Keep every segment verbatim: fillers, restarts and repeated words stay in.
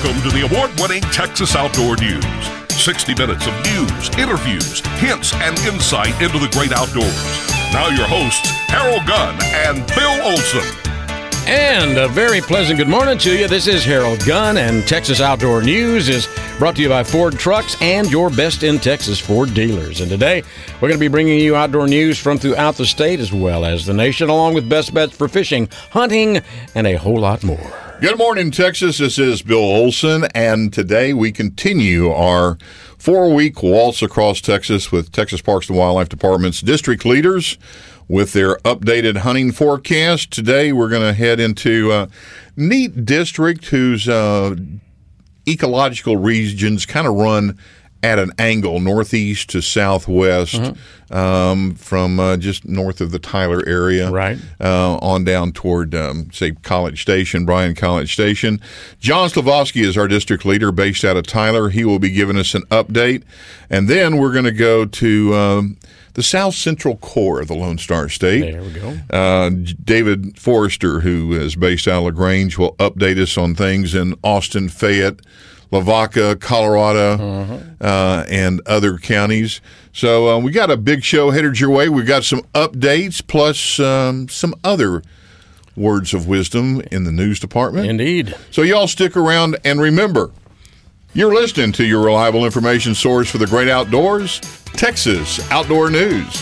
Welcome to the award-winning Texas Outdoor News. sixty minutes of news, interviews, hints, and insight into the great outdoors. Now your hosts, Harold Gunn and Bill Olson. And a very pleasant good morning to you. This is Harold Gunn, and Texas Outdoor News is brought to you by Ford Trucks and your best in Texas Ford dealers. And today, we're going to be bringing you outdoor news from throughout the state as well as the nation, along with best bets for fishing, hunting, and a whole lot more. Good morning, Texas. This is Bill Olson, and today we continue our four-week waltz across Texas with Texas Parks and Wildlife Department's district leaders with their updated hunting forecast. Today we're going to head into a neat district whose uh, ecological regions kind of run at an angle, northeast to southwest, mm-hmm. um, from uh, just north of the Tyler area, right, uh, on down toward, um, say, College Station, Bryan College Station. John Slavovsky is our district leader based out of Tyler. He will be giving us an update. And then we're going to go to um, the south central core of the Lone Star State. There we go. Uh, David Forrester, who is based out of LaGrange, will update us on things in Austin, Fayette, Lavaca, Colorado, uh-huh. uh, and other counties. So uh, we got a big show headed your way. We've got some updates plus um, some other words of wisdom in the news department. Indeed. So y'all stick around and remember, you're listening to your reliable information source for the great outdoors, Texas Outdoor News.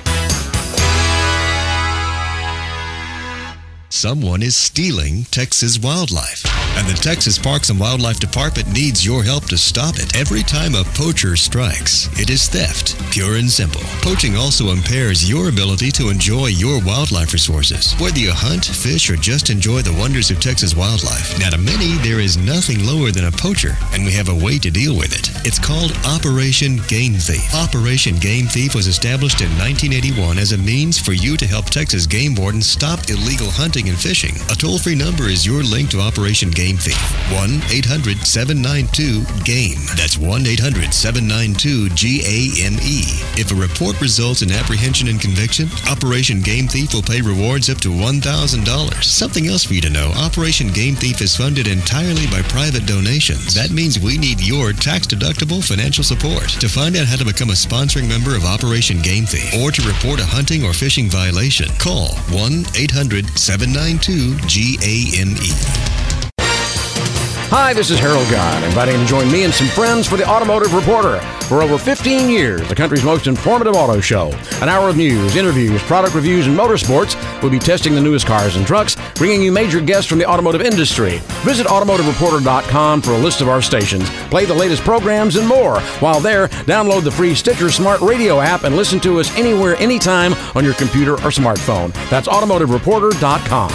Someone is stealing Texas wildlife, and the Texas Parks and Wildlife Department needs your help to stop it. Every time a poacher strikes, it is theft, pure and simple. Poaching also impairs your ability to enjoy your wildlife resources. Whether you hunt, fish, or just enjoy the wonders of Texas wildlife, now to many, there is nothing lower than a poacher, and we have a way to deal with it. It's called Operation Game Thief. Operation Game Thief was established in nineteen eighty-one as a means for you to help Texas game wardens stop illegal hunting and fishing. A toll-free number is your link to Operation Game Thief. one eight hundred seven nine two GAME. That's one eight hundred seven nine two G A M E. If a report results in apprehension and conviction, Operation Game Thief will pay rewards up to one thousand dollars. Something else for you to know, Operation Game Thief is funded entirely by private donations. That means we need your tax-deductible financial support. To find out how to become a sponsoring member of Operation Game Thief or to report a hunting or fishing violation, call one eight hundred seven nine two G A M E. Hi, this is Harold Gunn, inviting you to join me and some friends for the Automotive Reporter. For over fifteen years, the country's most informative auto show. An hour of news, interviews, product reviews, and motorsports. We'll be testing the newest cars and trucks, bringing you major guests from the automotive industry. Visit automotive reporter dot com for a list of our stations, play the latest programs, and more. While there, download the free Stitcher Smart Radio app and listen to us anywhere, anytime on your computer or smartphone. That's automotive reporter dot com.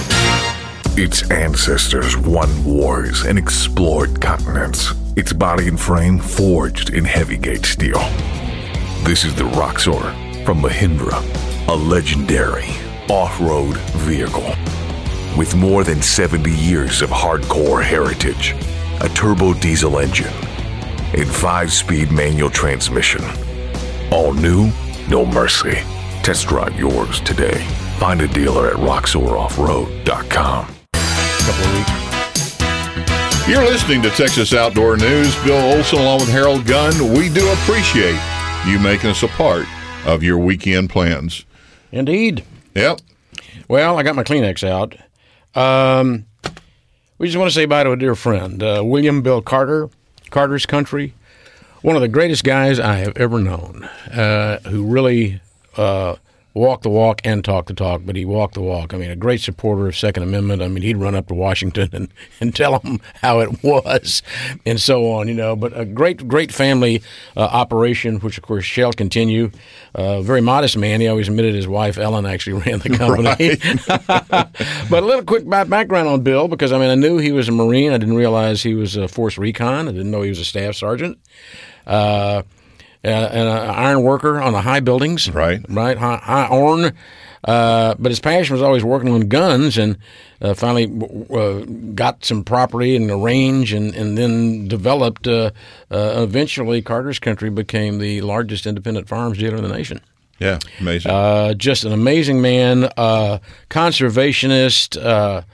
Its ancestors won wars and explored continents. Its body and frame forged in heavy-gauge steel. This is the Roxor from Mahindra, a legendary off-road vehicle. With more than seventy years of hardcore heritage, a turbo diesel engine, and five-speed manual transmission. All new, no mercy. Test drive yours today. Find a dealer at roxor off road dot com. Couple of weeks. You're listening to Texas Outdoor News. Bill Olson along with Harold Gunn. We do appreciate you making us a part of your weekend plans. Indeed. Yep. Well, I got my Kleenex out. Um, we just want to say bye to a dear friend, uh, William Bill Carter, Carter's Country, one of the greatest guys I have ever known, uh, who really uh, walk the walk and talk the talk, but he walked the walk. I mean, a great supporter of Second Amendment. I mean, he'd run up to Washington and, and tell them how it was and so on, you know. But a great, great family uh, operation, which, of course, shall continue. Uh, very modest man. He always admitted his wife, Ellen, actually ran the company. But a little quick background on Bill, because, I mean, I knew he was a Marine. I didn't realize he was a Force Recon. I didn't know he was a staff sergeant. Uh Uh, and an iron worker on the high buildings, right? Right, high, high iron. Uh, but his passion was always working on guns, and uh, finally uh, got some property and a range, and, and then developed. Uh, uh, eventually, Carter's Country became the largest independent firearms dealer in the nation. Yeah, amazing. Uh, just an amazing man, uh, conservationist. Uh,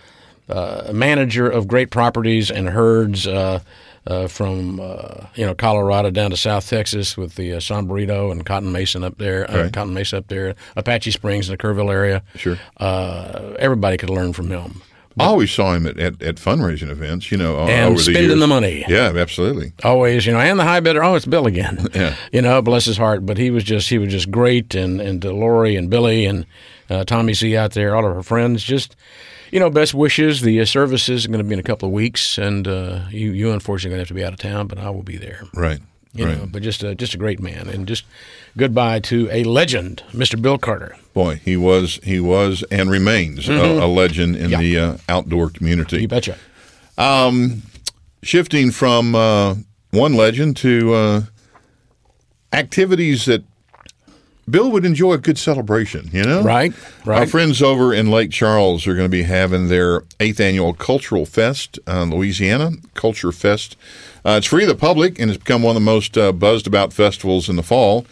uh, manager of great properties and herds uh, uh, from uh, you know Colorado down to South Texas with the uh, San Benito and Cotton Mason up there, uh, Right. Cotton Mesa up there, Apache Springs in the Kerrville area. Sure. Uh, everybody could learn from him. I always saw him at, at, at fundraising events, you know, And over the spending years. the money. Yeah, absolutely. Always, you know, and the high bidder. Oh, it's Bill again. Yeah. You know, bless his heart. But he was just he was just great, and and to Lori and Billy and uh, Tommy C out there, all of her friends. Just you know, best wishes. The uh, service is going to be in a couple of weeks, and uh, you you unfortunately going to have to be out of town, but I will be there. Right. You right. know, but just a, just a great man, and just goodbye to a legend, Mister Bill Carter. Boy, he was he was and remains Mm-hmm. a, a legend in Yeah. the uh, outdoor community. You betcha. Shifting from uh, one legend to uh, activities that Bill would enjoy a good celebration, you know? Right, right. Our friends over in Lake Charles are going to be having their eighth annual Cultural Fest in Louisiana, Culture Fest. Uh, it's free to the public, and it's become one of the most uh, buzzed about festivals in the fall.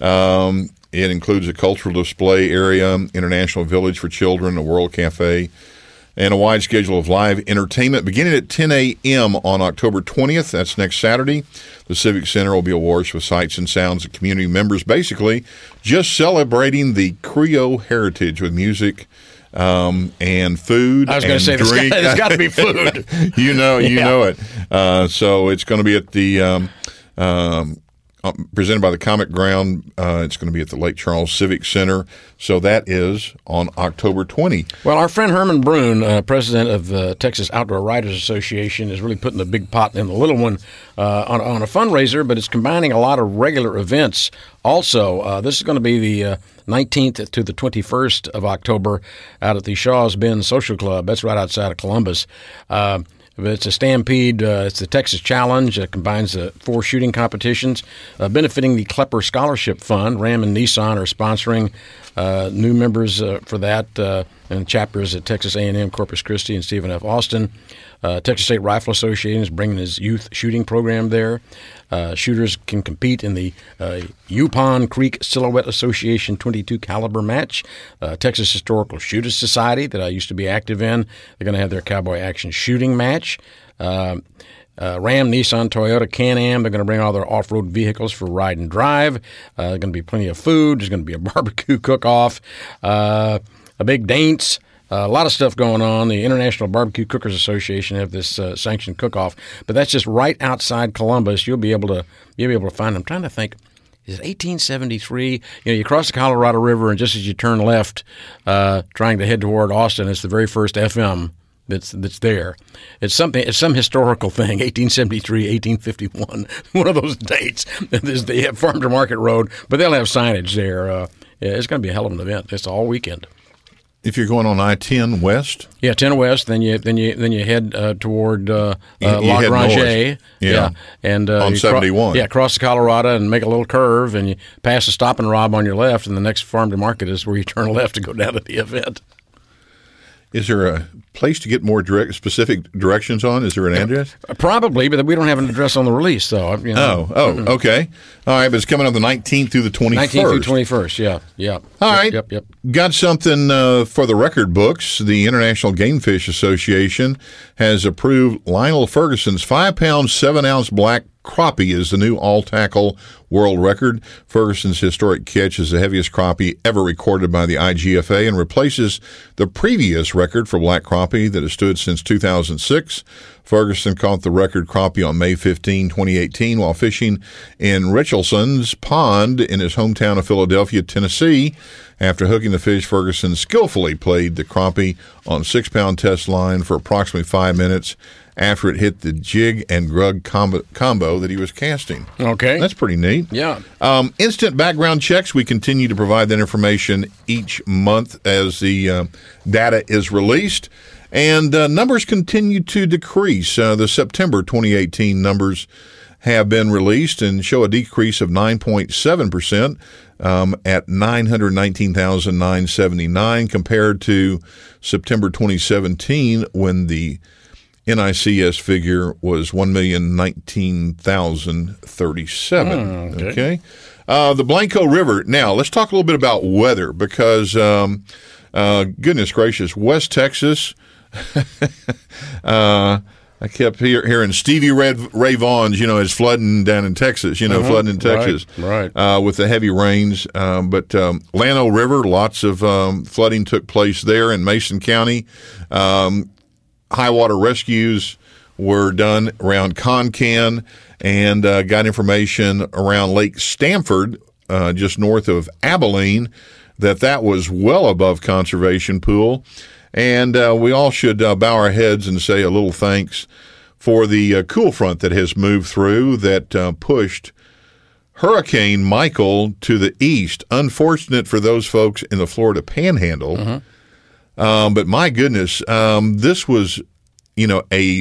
Um, it includes a cultural display area, international village for children, a world cafe, and a wide schedule of live entertainment beginning at ten a.m. on October twentieth. That's next Saturday. The Civic Center will be awash with sights and sounds of community members, basically just celebrating the Creole heritage with music um, and food. I was going to say, and there's drink. got, there's got to be food. you know, you Yeah. know it. Uh, so it's going to be at the um, um, uh, presented by the Comic Ground. Uh, it's going to be at the Lake Charles Civic Center. So that is on October twentieth. Well, our friend Herman Brune, uh, president of the Texas Outdoor Writers Association, is really putting the big pot in the little one uh, on, on a fundraiser, but it's combining a lot of regular events. Also, uh, this is going to be the uh, nineteenth to the twenty-first of October out at the Shaw's Bend Social Club. That's right outside of Columbus. Uh, It's a stampede. Uh, it's the Texas Challenge. It combines the four shooting competitions, uh, benefiting the Klepper Scholarship Fund. Ram and Nissan are sponsoring uh, new members uh, for that, uh, and chapters at Texas A and M, Corpus Christi, and Stephen F. Austin. Uh, Texas State Rifle Association is bringing his youth shooting program there. Uh, shooters can compete in the uh, Yupon Creek Silhouette Association twenty-two caliber match. Uh, Texas Historical Shooters Society, that I used to be active in, they're going to have their Cowboy Action shooting match. Uh, uh, Ram, Nissan, Toyota, Can-Am, they're going to bring all their off-road vehicles for ride and drive. Uh, there's going to be plenty of food. There's going to be a barbecue cook-off, uh, a big dance. Uh, a lot of stuff going on. The International Barbecue Cookers Association have this uh, sanctioned cook-off, but that's just right outside Columbus. You'll be able to you'll be able to find them. I'm trying to think. Is it eighteen seventy-three? You know, you cross the Colorado River, and just as you turn left, uh, trying to head toward Austin, it's the very first F M that's that's there. It's something. It's some historical thing. eighteen seventy-three, eighteen fifty-one. One of those dates. They have Farm to Market Road, but they'll have signage there. Uh, yeah, it's going to be a hell of an event. It's all weekend. If you're going on I ten west, Yeah, ten west. Then you then you then you head uh, toward uh, You- uh, you La head Grange. north. Yeah. and uh, On you cro- seventy-one. yeah, cross the Colorado and make a little curve, and you pass the Stop and Rob on your left, and the next farm to market is where you turn left to go down to the event. is there a place to get more direct, specific directions on? Is there an address? Uh, Probably, but we don't have an address on the release, so you know. Oh, oh, okay. All right, but it's coming up the nineteenth through the twenty-first. nineteenth through twenty-first. Yeah, yeah. All Yep, right. Yep, yep. Got something uh, for the record books. The International Game Fish Association has approved Lionel Ferguson's five pound, seven ounce black crappie is the new all-tackle world record. Ferguson's historic catch is the heaviest crappie ever recorded by the I G F A and replaces the previous record for black crappie that has stood since two thousand six. Ferguson caught the record crappie on May fifteenth, twenty eighteen, while fishing in Richelson's Pond in his hometown of Philadelphia, Tennessee. After hooking the fish, Ferguson skillfully played the crappie on six pound test line for approximately five minutes after it hit the jig and grug combo, combo that he was casting. Okay. That's pretty neat. Yeah. Um, instant background checks. We continue to provide that information each month as the uh, data is released. And uh, numbers continue to decrease. Uh, the September twenty eighteen numbers have been released and show a decrease of nine point seven percent um, at nine hundred nineteen thousand nine hundred seventy-nine compared to September twenty seventeen when the N I C S figure was one million nineteen thousand thirty-seven. Mm, okay. okay. Uh, the Blanco River. Now, let's talk a little bit about weather because, um, uh, goodness gracious, West Texas, uh, I kept hear, hearing Stevie Red, Ray Vaughan's, you know, is flooding down in Texas, you know, uh-huh. flooding in Texas. Right, right. Uh, with the heavy rains. Um, but um, Llano River, lots of um, flooding took place there in Mason County. Um, high water rescues were done around Concan, and uh, got information around Lake Stamford, uh, just north of Abilene, that that was well above conservation pool. And uh, we all should uh, bow our heads and say a little thanks for the uh, cool front that has moved through that uh, pushed Hurricane Michael to the east. Unfortunate for those folks in the Florida Panhandle. Mm-hmm. Um, but my goodness, um, this was, you know, a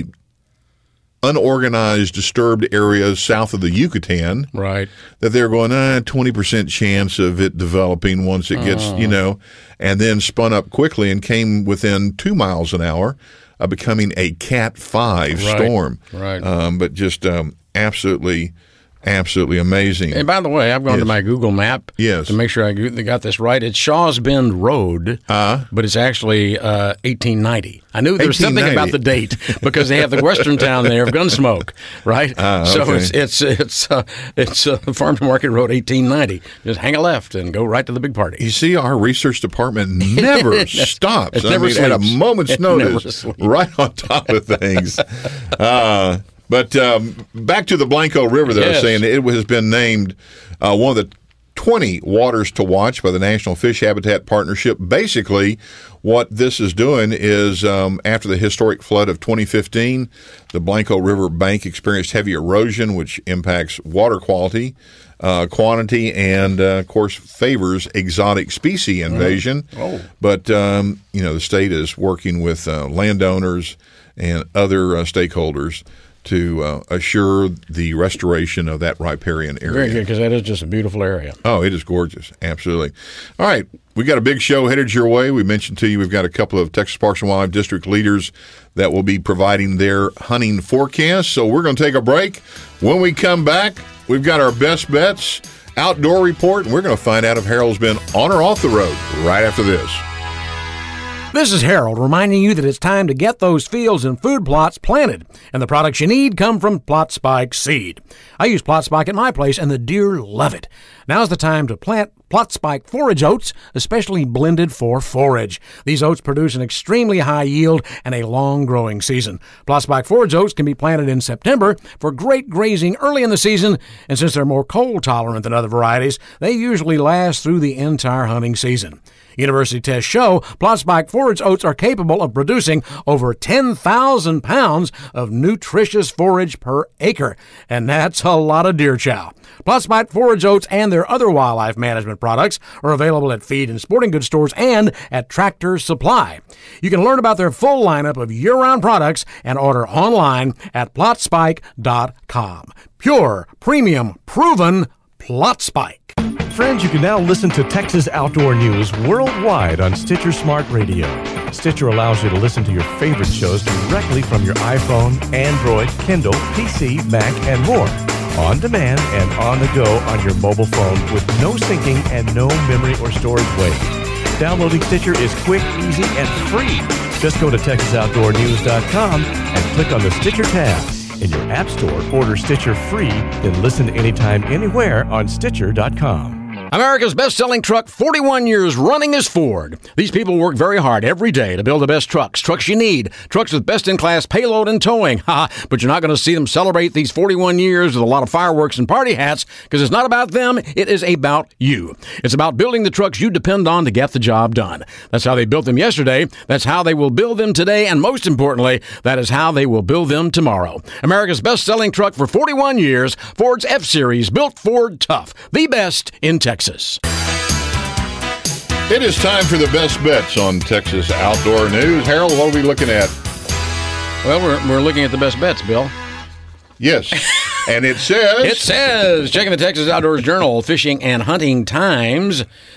unorganized, disturbed area south of the Yucatan. Right. That they're going, ah, twenty percent chance of it developing once it gets, uh. you know, and then spun up quickly and came within two miles an hour of becoming a Cat five right. storm. Right. Um, but just um, absolutely, absolutely amazing. And by the way, I've gone yes. to my Google map yes. to make sure I got this right. It's Shaw's Bend Road, uh, but it's actually uh, eighteen ninety. I knew there was something about the date because they have the western town there of Gunsmoke, right? Uh, so okay. it's it's it's uh, it's uh, Farm to Market Road, eighteen ninety. Just hang a left and go right to the big party. You see, our research department never stops. It never I mean, sleeps. At a moment's It notice, right on top of things. uh, but um, back to the Blanco River that yes. I was saying, it has been named uh, one of the twenty waters to watch by the National Fish Habitat Partnership. Basically, what this is doing is um, after the historic flood of twenty fifteen, the Blanco River bank experienced heavy erosion, which impacts water quality, uh, quantity, and, uh, of course, favors exotic species invasion. Mm. Oh. But, um, you know, the state is working with uh, landowners and other uh, stakeholders to uh, assure the restoration of that riparian area. Very good, because that is just a beautiful area. Oh, it is gorgeous. Absolutely. All right. We got a big show headed your way. We mentioned to you we've got a couple of Texas Parks and Wildlife District leaders that will be providing their hunting forecast. So we're going to take a break. When we come back, we've got our best bets, outdoor report, and we're going to find out if Harold's been on or off the road right after this. This is Harold reminding you that it's time to get those fields and food plots planted, and the products you need come from Plot Spike Seed. I use Plot Spike at my place, and the deer love it. Now's the time to plant Plot Spike forage oats, especially blended for forage. These oats produce an extremely high yield and a long growing season. Plot Spike forage oats can be planted in September for great grazing early in the season, and since they're more cold tolerant than other varieties, they usually last through the entire hunting season. University tests show Plot Spike forage oats are capable of producing over ten thousand pounds of nutritious forage per acre, and that's a lot of deer chow. Plot Spike forage oats and their other wildlife management products are available at feed and sporting goods stores and at Tractor Supply. You can learn about their full lineup of year-round products and order online at plot spike dot com. Pure, premium, proven Plot Spike. Friends, you can now listen to Texas Outdoor News worldwide on Stitcher Smart Radio. Stitcher allows you to listen to your favorite shows directly from your iPhone, Android, Kindle, P C, Mac, and more. On demand and on the go on your mobile phone with no syncing and no memory or storage waste. Downloading Stitcher is quick, easy, and free. Just go to texas outdoor news dot com and click on the Stitcher tab. In your app store, order Stitcher free, then listen anytime, anywhere on Stitcher dot com. America's best-selling truck, forty-one years running, is Ford. These people work very hard every day to build the best trucks, trucks you need, trucks with best-in-class payload and towing. Ha! But you're not going to see them celebrate these forty-one years with a lot of fireworks and party hats, because it's not about them, it is about you. It's about building the trucks you depend on to get the job done. That's how they built them yesterday, that's how they will build them today, and most importantly, that is how they will build them tomorrow. America's best-selling truck for forty-one years, Ford's F-Series, built Ford tough, the best in Texas. Texas. It is time for the best bets on Texas Outdoor News. Harold, what are we looking at? Well, we're, we're looking at the best bets, Bill. Yes. And it says... It says, checking the Texas Outdoors Journal, Fishing and Hunting Times,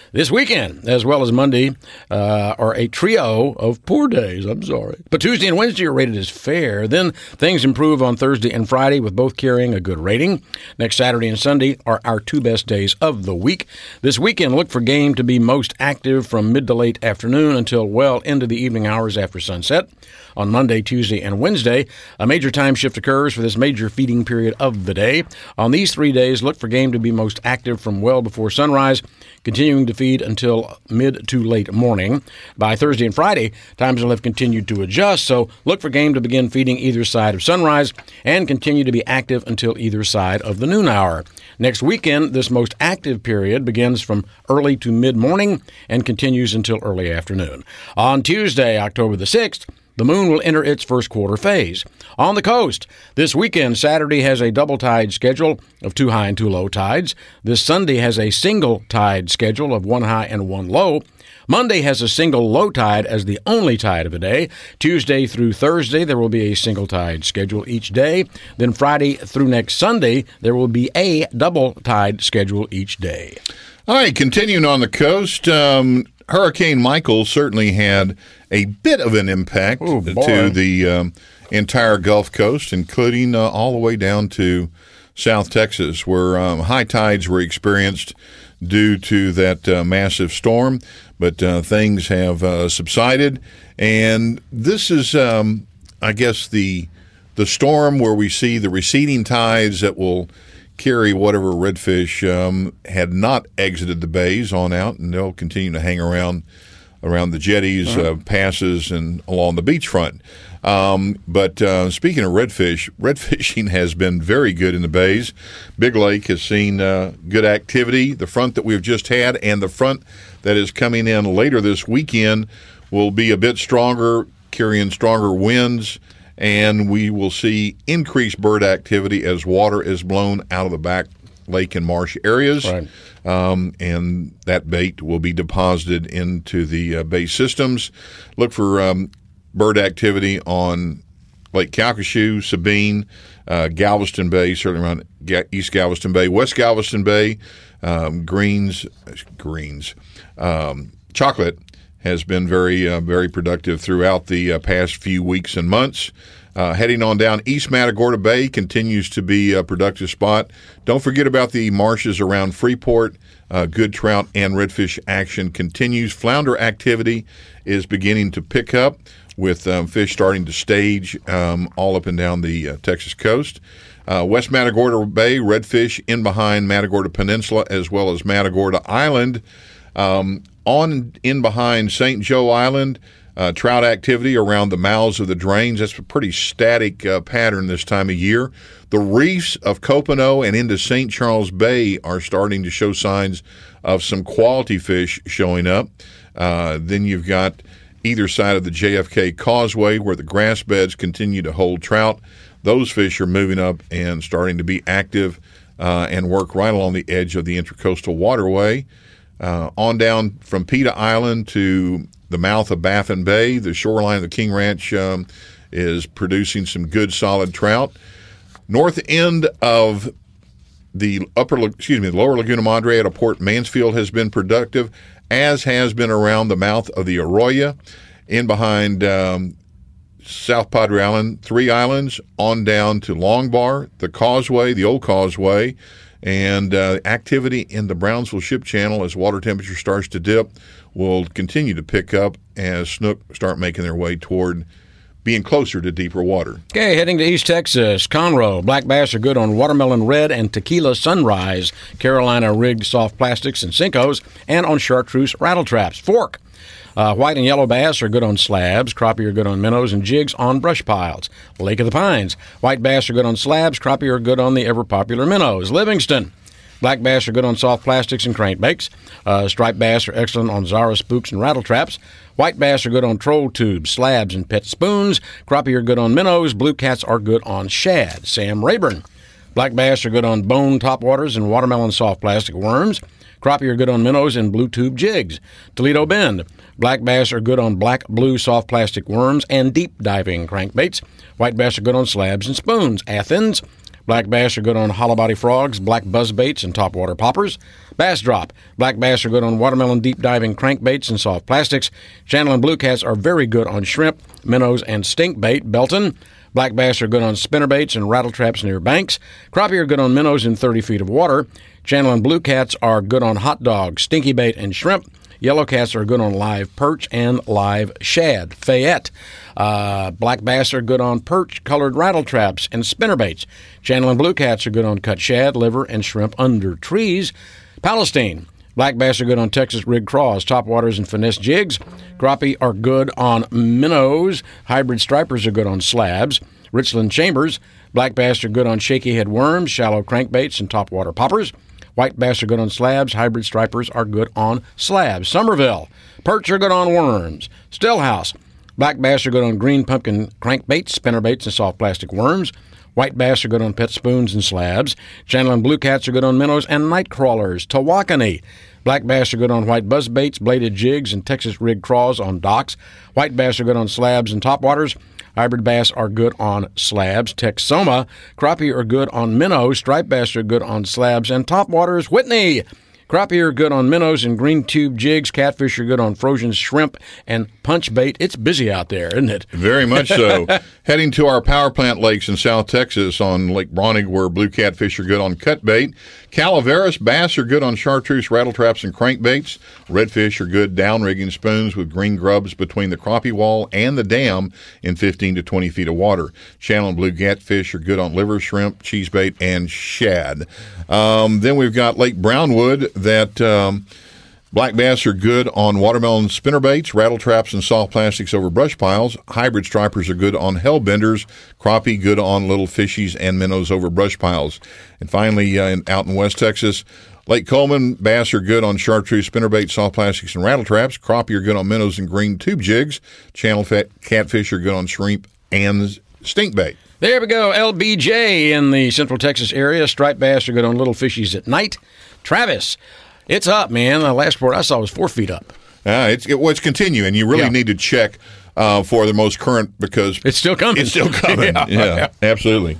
This weekend, as well as Monday, uh, are a trio of poor days. I'm sorry. But Tuesday and Wednesday are rated as fair. Then things improve on Thursday and Friday, with both carrying a good rating. Next Saturday and Sunday are our two best days of the week. This weekend, look for game to be most active from mid to late afternoon until well into the evening hours after sunset. On Monday, Tuesday, and Wednesday, a major time shift occurs for this major feeding period of the day. On these three days, look for game to be most active from well before sunrise, continuing to feed until mid to late morning. By Thursday and Friday, times will have continued to adjust, so look for game to begin feeding either side of sunrise and continue to be active until either side of the noon hour. Next weekend, this most active period begins from early to mid-morning and continues until early afternoon. On Tuesday, October the sixth, the moon will enter its first quarter phase. On the coast, this weekend, Saturday has a double tide schedule of two high and two low tides. This Sunday has a single tide schedule of one high and one low. Monday has a single low tide as the only tide of the day. Tuesday through Thursday, there will be a single tide schedule each day. Then Friday through next Sunday, there will be a double tide schedule each day. All right, continuing on the coast, um, Hurricane Michael certainly had a bit of an impact Ooh, to the um, entire Gulf Coast, including uh, all the way down to South Texas, where um, high tides were experienced due to that uh, massive storm. But uh, things have uh, subsided, and this is, um, I guess, the the storm where we see the receding tides that will carry whatever redfish um, had not exited the bays on out, and they'll continue to hang around around the jetties, uh-huh. uh, passes, and along the beachfront. Um, but uh, speaking of redfish, redfishing has been very good in the bays. Big Lake has seen uh, good activity. The front that we've just had and the front that is coming in later this weekend will be a bit stronger, carrying stronger winds, and we will see increased bird activity as water is blown out of the back lake and marsh areas. Right. Um, and that bait will be deposited into the uh, bay systems. Look for um, bird activity on Lake Calcasieu, Sabine, uh, Galveston Bay, certainly around Ga- East Galveston Bay, West Galveston Bay, um, Greens, Greens, um, Chocolate has been very, uh, very productive throughout the uh, past few weeks and months. Uh, heading on down, East Matagorda Bay continues to be a productive spot. Don't forget about the marshes around Freeport. Uh, good trout and redfish action continues. Flounder activity is beginning to pick up, with um, fish starting to stage um, all up and down the uh, Texas coast. Uh, West Matagorda Bay, redfish in behind Matagorda Peninsula as well as Matagorda Island. Um, on in behind Saint Joe Island, uh, trout activity around the mouths of the drains. That's a pretty static uh, pattern this time of year. The reefs of Copano and into Saint Charles Bay are starting to show signs of some quality fish showing up. Uh, then you've got either side of the J F K Causeway, where the grass beds continue to hold trout. Those fish are moving up and starting to be active uh, and work right along the edge of the Intracoastal Waterway. Uh, on down from Peta Island to the mouth of Baffin Bay, the shoreline of the King Ranch um, is producing some good, solid trout. North end of the upper, excuse me, the lower Laguna Madre out of Port Mansfield has been productive, as has been around the mouth of the Arroyo, in behind um, South Padre Island, Three Islands, on down to Long Bar, the Causeway, the old Causeway, and uh, activity in the Brownsville Ship Channel as water temperature starts to dip will continue to pick up as snook start making their way toward being closer to deeper water. Okay, heading to East Texas, Conroe. Black bass are good on Watermelon Red and Tequila Sunrise, Carolina rigged soft plastics and Cincos, and on Chartreuse rattle traps. Fork. Uh, white and yellow bass are good on slabs. Crappie are good on minnows, and jigs on brush piles. Lake of the Pines. White bass are good on slabs. Crappie are good on the ever-popular minnows. Livingston. Black bass are good on soft plastics and crankbaits. Uh, striped bass are excellent on Zara spooks and rattle traps. White bass are good on troll tubes, slabs, and pet spoons. Crappie are good on minnows. Blue cats are good on shad. Sam Rayburn. Black bass are good on bone topwaters and watermelon soft plastic worms. Crappie are good on minnows and blue tube jigs. Toledo Bend. Black bass are good on black, blue, soft plastic worms and deep diving crankbaits. White bass are good on slabs and spoons. Athens. Black bass are good on hollow body frogs, black buzzbaits, and topwater poppers. Bass drop. Black bass are good on watermelon deep diving crankbaits and soft plastics. Channel and blue cats are very good on shrimp, minnows, and stinkbait. Belton. Black bass are good on spinnerbaits and rattle traps near banks. Crappie are good on minnows in thirty feet of water. Channel and blue cats are good on hot dogs, stinky bait, and shrimp. Yellow cats are good on live perch and live shad. Fayette. Uh, black bass are good on perch-colored rattle traps and spinnerbaits. Channel and blue cats are good on cut shad, liver, and shrimp under trees. Palestine. Black bass are good on Texas rig craws, topwaters, and finesse jigs. Crappie are good on minnows. Hybrid stripers are good on slabs. Richland Chambers. Black bass are good on shaky head worms, shallow crankbaits, and topwater poppers. White bass are good on slabs. Hybrid stripers are good on slabs. Somerville. Perch are good on worms. Stillhouse. Black bass are good on green pumpkin crankbaits, spinnerbaits, and soft plastic worms. White bass are good on pet spoons and slabs. Channel and blue cats are good on minnows and night crawlers. Tawakoni. Black bass are good on white buzzbaits, bladed jigs, and Texas rig craws on docks. White bass are good on slabs and topwaters. Hybrid bass are good on slabs. Texoma. Crappie are good on minnows. Striped bass are good on slabs and topwaters. Whitney. Crappie are good on minnows and green tube jigs. Catfish are good on frozen shrimp and punch bait. It's busy out there, isn't it? Very much so. Heading to our power plant lakes in South Texas on Lake Brawnig, where blue catfish are good on cut bait. Calaveras bass are good on chartreuse, rattle traps, and crankbaits. Redfish are good down rigging spoons with green grubs between the crappie wall and the dam in fifteen to twenty feet of water. Channel and blue catfish are good on liver, shrimp, cheesebait, and shad. Um, then we've got Lake Brownwood that um, black bass are good on watermelon spinnerbaits, rattle traps, and soft plastics over brush piles. Hybrid stripers are good on hellbenders. Crappie good on little fishies and minnows over brush piles. And finally, uh, in, out in West Texas, Lake Coleman, bass are good on chartreuse, spinnerbait, soft plastics, and rattle traps. Crappie are good on minnows and green tube jigs. Channel fat catfish are good on shrimp and stinkbait. There we go. L B J in the Central Texas area. Striped bass are good on little fishies at night. Travis, it's up, man. The last report I saw was four feet up. Uh, it's it, well, it's continuing. You really Yeah. need to check uh, for the most current because It's still coming. It's still coming. Yeah. yeah, absolutely.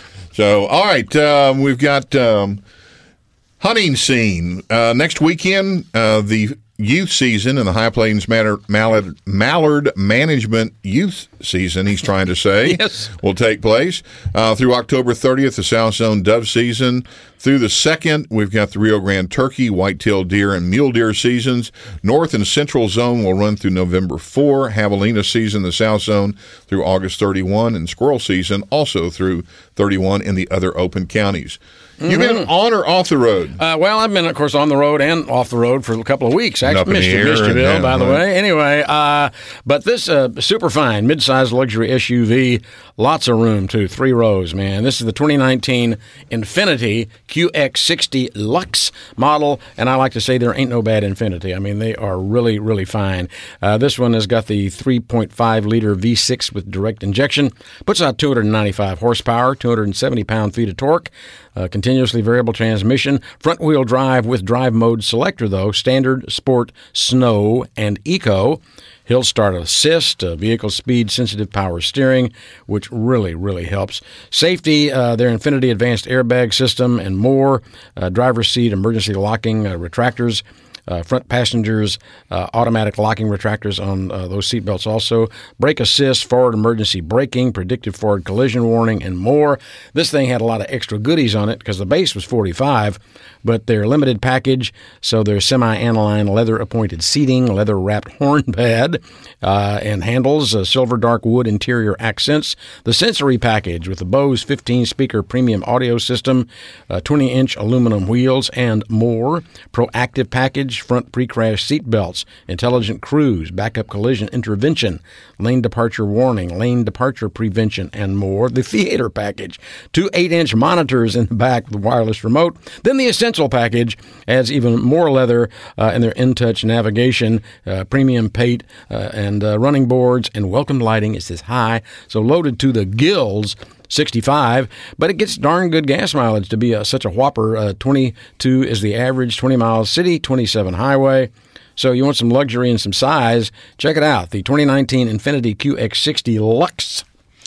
So, all right, um, we've got um, hunting scene uh, next weekend. Uh, the youth season in the High Plains Mallard, Mallard, Mallard Management Youth Season, he's trying to say, Yes. will take place uh, through October thirtieth, the South Zone Dove Season. Through the second, we've got the Rio Grande Turkey, Whitetail Deer, and Mule Deer seasons. North and Central Zone will run through November fourth. Javelina season, the South Zone, through August thirty-first, and Squirrel season also through thirty-first in the other open counties. You've been on or off the road? Uh, well, I've been, of course, on the road and off the road for a couple of weeks. Up Actually, in missed the you, air missed you, and Bill, down, by the right. way. Anyway, uh, but this uh, super fine mid-sized luxury S U V, lots of room too, three rows, man. This is the twenty nineteen Infiniti Q X sixty Lux model, and I like to say there ain't no bad Infiniti. I mean, they are really, really fine. Uh, this one has got the three point five liter V six with direct injection, puts out two hundred ninety-five horsepower, two hundred seventy pound-feet of torque. Uh, continuously variable transmission, front-wheel drive with drive mode selector, though, standard, sport, snow, and eco. Hill start assist, uh, vehicle speed sensitive power steering, which really, really helps. Safety, uh, their Infiniti advanced airbag system and more. Uh, driver's seat emergency locking uh, retractors. Uh, front passengers, uh, automatic locking retractors on uh, those seatbelts also. Brake assist, forward emergency braking, predictive forward collision warning, and more. This thing had a lot of extra goodies on it because the base was forty-five, but they're limited package, so there's semi-aniline leather-appointed seating, leather-wrapped horn pad, uh, and handles, uh, silver dark wood interior accents. The sensory package with the Bose fifteen-speaker premium audio system, uh, twenty-inch aluminum wheels, and more. Proactive package, front pre-crash seat belts, intelligent cruise, backup collision intervention, lane departure warning, lane departure prevention, and more. The theater package, two eight-inch monitors in the back with wireless remote. Then the essential package adds even more leather uh, in their InTouch navigation, uh, premium pate, uh, and uh, running boards, and welcome lighting. It says high, so loaded to the gills. sixty-five, but it gets darn good gas mileage to be a, such a whopper. Uh, twenty-two is the average, twenty miles city, twenty-seven highway. So you want some luxury and some size, check it out, the twenty nineteen Infiniti Q X sixty Lux.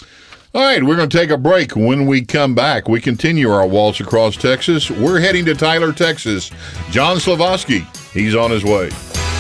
All right, we're going to take a break. When we come back, we continue our waltz across Texas. We're heading to Tyler, Texas. John Slavosky, he's on his way.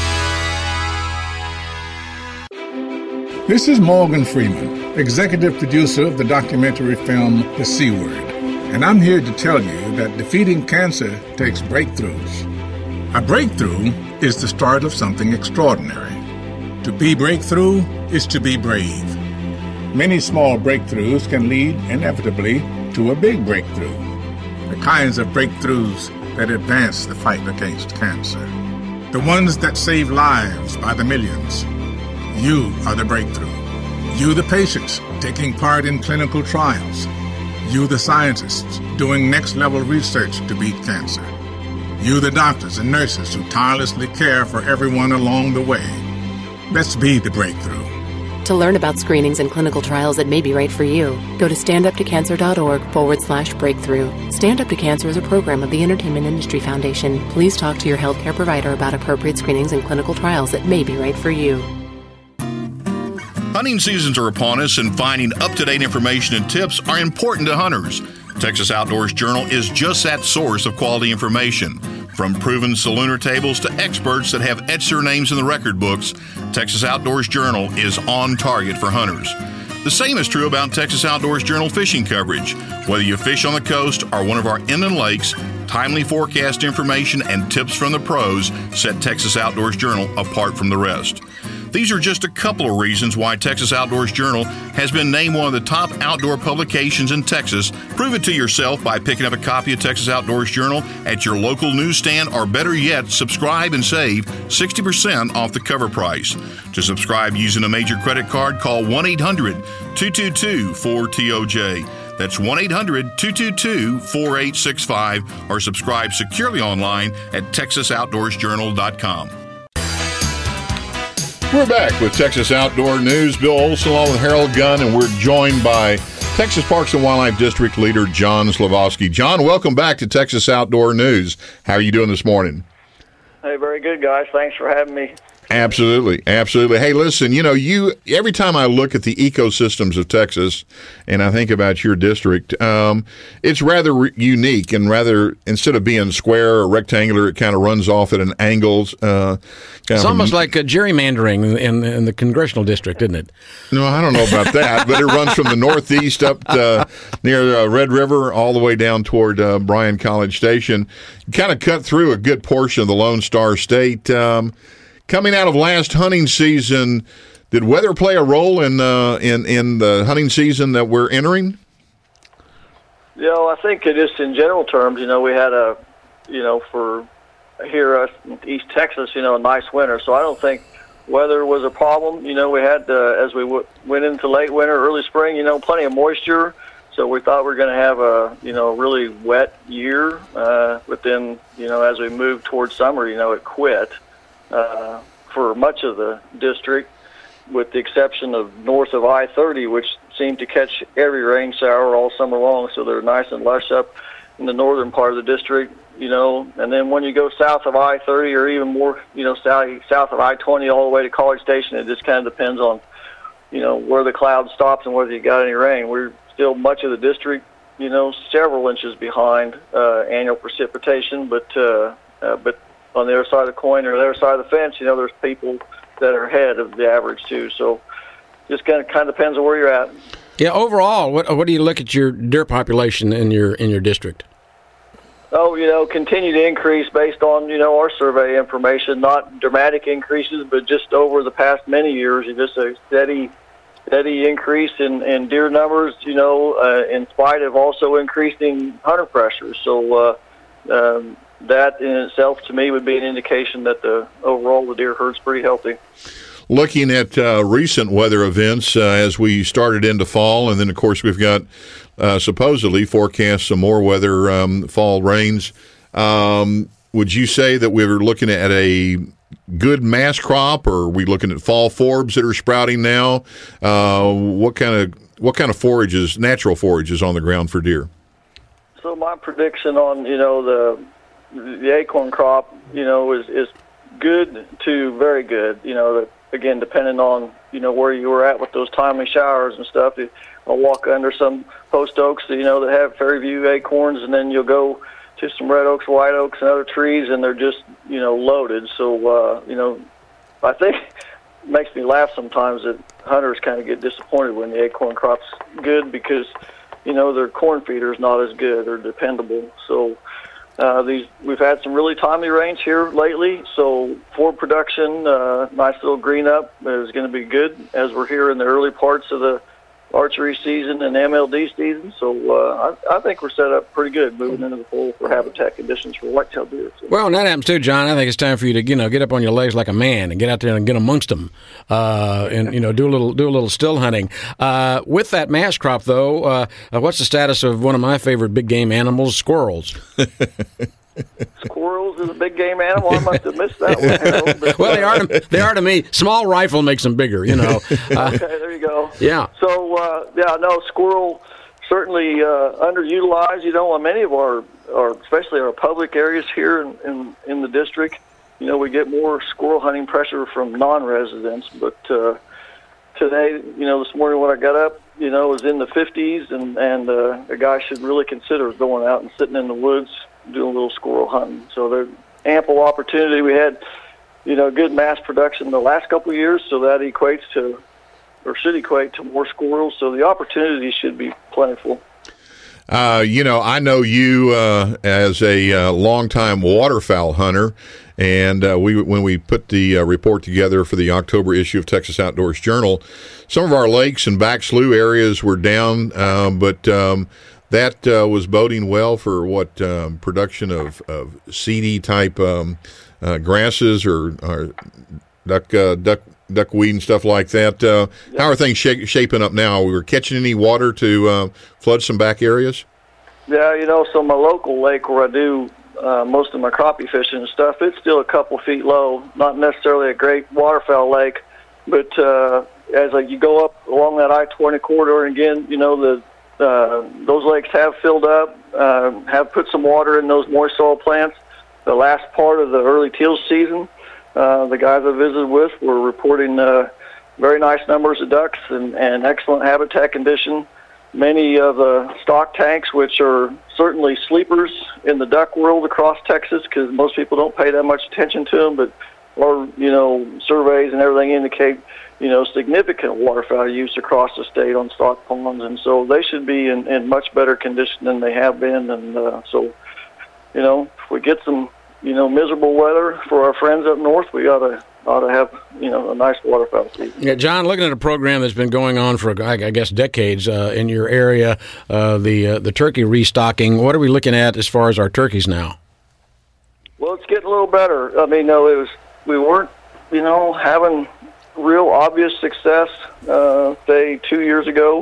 This is Morgan Freeman, executive producer of the documentary film The C Word, and I'm here to tell you that defeating cancer takes breakthroughs. A breakthrough is the start of something extraordinary. To be breakthrough is to be brave. Many small breakthroughs can lead inevitably to a big breakthrough. The kinds of breakthroughs that advance the fight against cancer. The ones that save lives by the millions. You are the breakthrough. You, the patients, taking part in clinical trials. You, the scientists, doing next-level research to beat cancer. You, the doctors and nurses who tirelessly care for everyone along the way. Let's be the breakthrough. To learn about screenings and clinical trials that may be right for you, go to standuptocancer.org forward slash breakthrough. Stand Up to Cancer is a program of the Entertainment Industry Foundation. Please talk to your healthcare provider about appropriate screenings and clinical trials that may be right for you. Hunting seasons are upon us, and finding up-to-date information and tips are important to hunters. Texas Outdoors Journal is just that source of quality information. From proven salooner tables to experts that have etched their names in the record books, Texas Outdoors Journal is on target for hunters. The same is true about Texas Outdoors Journal fishing coverage. Whether you fish on the coast or one of our inland lakes, timely forecast information and tips from the pros set Texas Outdoors Journal apart from the rest. These are just a couple of reasons why Texas Outdoors Journal has been named one of the top outdoor publications in Texas. Prove it to yourself by picking up a copy of Texas Outdoors Journal at your local newsstand, or better yet, subscribe and save sixty percent off the cover price. To subscribe using a major credit card, call one eight hundred two two two four T O J. That's one eight hundred two two two four eight six five, or subscribe securely online at texas outdoors journal dot com. We're back with Texas Outdoor News. Bill Olson along with Harold Gunn, and we're joined by Texas Parks and Wildlife District Leader John Slavosky. John, welcome back to Texas Outdoor News. How are you doing this morning? Hey, very good, guys. Thanks for having me. Absolutely, absolutely. Hey, listen, you know, you every time I look at the ecosystems of Texas and I think about your district, um, it's rather re- unique and rather, instead of being square or rectangular, it kind of runs off at an angle. Uh, it's almost like a gerrymandering in, in the congressional district, isn't it? No, I don't know about that, but it runs from the northeast up to, near uh, Red River all the way down toward uh, Bryan College Station. Kind of cut through a good portion of the Lone Star State. Um, Coming out of last hunting season, did weather play a role in uh, in in the hunting season that we're entering? You know, I think just in general terms, you know, we had a, you know, for here uh, in East Texas, you know, a nice winter. So I don't think weather was a problem. You know, we had uh, as we w- went into late winter, early spring, you know, plenty of moisture. So we thought we were going to have a, you know, really wet year. Uh, but then, you know, as we moved towards summer, you know, it quit. Uh, for much of the district, with the exception of north of I thirty, which seemed to catch every rain shower all summer long, so they're nice and lush up in the northern part of the district, you know. And then when you go south of I thirty, or even more, you know, south, south of I twenty all the way to College Station, it just kind of depends on, you know, where the cloud stops and whether you got any rain. We're still much of the district, you know, several inches behind uh, annual precipitation, but uh, uh, but on the other side of the coin or the other side of the fence, you know, there's people that are ahead of the average too. So just kind of kind of depends on where you're at. Yeah, overall, what what do you look at your deer population in your in your district? Oh, you know, continue to increase based on, you know, our survey information. Not dramatic increases, but just over the past many years, just a steady steady increase in, in deer numbers, you know, uh, in spite of also increasing hunter pressures. So uh, um, that in itself, to me, would be an indication that the overall the deer herd's pretty healthy. Looking at uh, recent weather events uh, as we started into fall, and then, of course, we've got uh, supposedly forecast some more weather, um, fall rains. Um, would you say that we were looking at a good mass crop, or are we looking at fall forbs that are sprouting now? Uh, what kind of what kind of forages, natural forages, on the ground for deer? So my prediction on, you know, the the acorn crop, you know, is, is good to very good. You know, that, again, depending on, you know, where you were at with those timely showers and stuff. I'll walk under some post oaks, you know, that have Fairy View acorns, and then you'll go to some red oaks, white oaks, and other trees, and they're just, you know, loaded. So, uh, you know, I think it makes me laugh sometimes that hunters kind of get disappointed when the acorn crop's good because, you know, their corn feeder's not as good or dependable. So, Uh, these we've had some really timely rains here lately, so for production, uh, nice little green up is going to be good as we're here in the early parts of the archery season and M L D season. So uh, I, I think we're set up pretty good moving into the fall for habitat conditions for whitetail deer. So. Well, and that happens too, John. I think it's time for you to, you know, get up on your legs like a man and get out there and get amongst them, uh, and you know, do a little do a little still hunting. Uh, with that mass crop, though, uh, uh, what's the status of one of my favorite big game animals, squirrels? Squirrels is a big game animal. I must have missed that one. But, well, they are to, they are to me. Small rifle makes them bigger, you know. Uh, okay, there you go. Yeah. So, uh, yeah, no, squirrel certainly uh, underutilized. You know, on many of our, our, especially our public areas here in, in, in the district, you know, we get more squirrel hunting pressure from non-residents. But uh, today, you know, this morning when I got up, you know, it was in the fifties, and, and uh, a guy should really consider going out and sitting in the woods doing a little squirrel hunting. So there's ample opportunity. We had, you know, good mass production the last couple of years, so that equates to, or should equate to more squirrels. So the opportunity should be plentiful. Uh, you know, I know you uh, as a uh, longtime waterfowl hunter, and uh, we when we put the uh, report together for the October issue of Texas Outdoors Journal, some of our lakes and back slough areas were down, um, but um, that uh, was boding well for what um, production of, of seedy type um, uh, grasses or, or duck uh, duck duckweed and stuff like that. Uh, yeah. How are things sh- shaping up now? We were catching any water to uh, flood some back areas? Yeah, you know, so my local lake where I do uh, most of my crappie fishing and stuff, it's still a couple feet low. Not necessarily a great waterfowl lake, but uh, as like you go up along that I twenty corridor, and again, you know, the Uh, those lakes have filled up, uh, have put some water in those moist soil plants. The last part of the early teal season, uh, the guys I visited with were reporting uh, very nice numbers of ducks and, and excellent habitat condition. Many of the stock tanks, which are certainly sleepers in the duck world across Texas, because most people don't pay that much attention to them, but our, you know, surveys and everything indicate, you know, significant waterfowl use across the state on stock ponds, and so they should be in, in much better condition than they have been. And uh, so, you know, if we get some, you know, miserable weather for our friends up north, we ought to ought to have, you know, a nice waterfowl season. Yeah, John, looking at a program that's been going on for, I guess, decades uh, in your area, uh, the uh, the turkey restocking. What are we looking at as far as our turkeys now? Well, it's getting a little better. I mean, no, it was we weren't, you know, having real obvious success, uh, say, two years ago.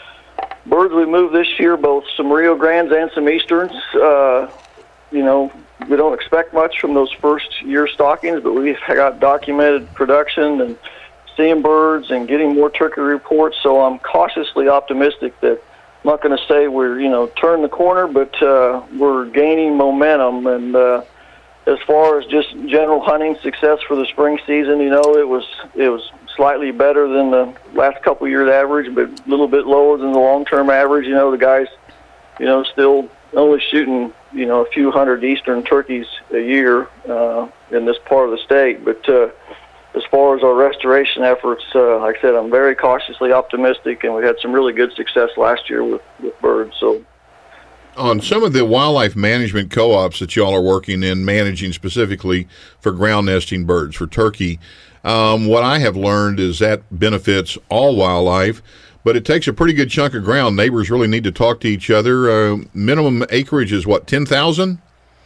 Birds we moved this year, both some Rio Grandes and some Easterns. Uh, you know, we don't expect much from those first year stockings, but we've got documented production and seeing birds and getting more turkey reports. So I'm cautiously optimistic that I'm not going to say we're, you know, turned the corner, but uh, we're gaining momentum. And uh, as far as just general hunting success for the spring season, you know, it was it was slightly better than the last couple of years average, but a little bit lower than the long-term average. You know, the guys, you know, still only shooting, you know, a few hundred eastern turkeys a year uh, in this part of the state. But uh, as far as our restoration efforts, uh, like I said, I'm very cautiously optimistic, and we had some really good success last year with, with birds. So. On some of the wildlife management co-ops that y'all are working in, managing specifically for ground nesting birds, for turkey, um, what I have learned is that benefits all wildlife, but it takes a pretty good chunk of ground. Neighbors really need to talk to each other. Uh, minimum acreage is what, ten thousand?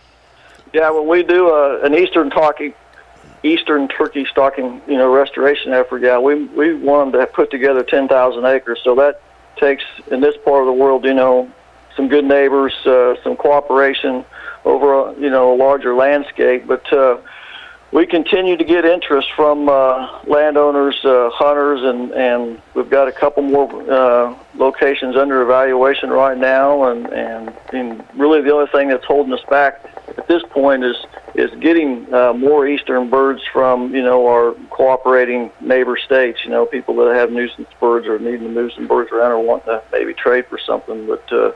Yeah, when we do uh, an eastern talking, eastern turkey stocking, you know, restoration effort, yeah, we we want them to put together ten thousand acres. So that takes, in this part of the world, you know, some good neighbors, uh, some cooperation over, a, you know, a larger landscape. But uh, we continue to get interest from uh, landowners, uh, hunters, and, and we've got a couple more uh, locations under evaluation right now. And, and, and really the only thing that's holding us back at this point is is getting uh, more eastern birds from, you know, our cooperating neighbor states, you know, people that have nuisance birds or needing to move some birds around or want to maybe trade for something. But uh,